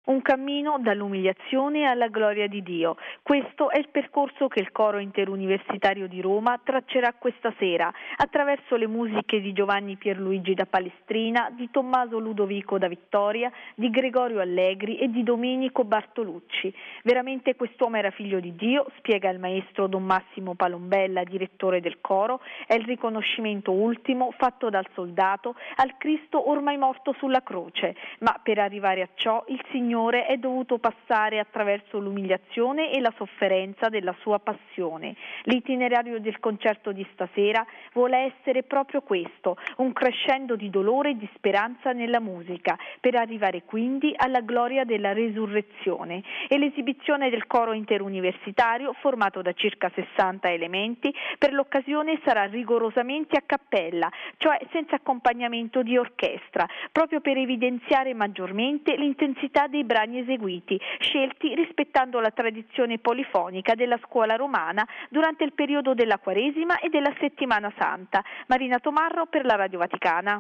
Un cammino dall'umiliazione alla gloria di Dio. Questo è il percorso che il Coro Interuniversitario di Roma traccerà questa sera attraverso le musiche di Giovanni Pierluigi da Palestrina, di Tommaso Ludovico da Vittoria, di Gregorio Allegri e di Domenico Bartolucci. Veramente quest'uomo era figlio di Dio, spiega il maestro Don Massimo Palombella, direttore del coro, è il riconoscimento ultimo fatto dal soldato al Cristo ormai morto sulla croce, ma per arrivare a ciò il Signore è dovuto passare attraverso l'umiliazione e la sofferenza della sua passione. L'itinerario del concerto di stasera vuole essere proprio questo, un crescendo di dolore e di speranza nella musica, per arrivare quindi alla gloria della resurrezione. E l'esibizione del coro interuniversitario, formato da circa 60 elementi, per l'occasione sarà rigorosamente a cappella, cioè senza accompagnamento di orchestra, proprio per evidenziare maggiormente l'intensità dei brani eseguiti, scelti rispettando la tradizione polifonica della scuola romana durante il periodo della Quaresima e della Settimana Santa. Marina Tomarro per la Radio Vaticana.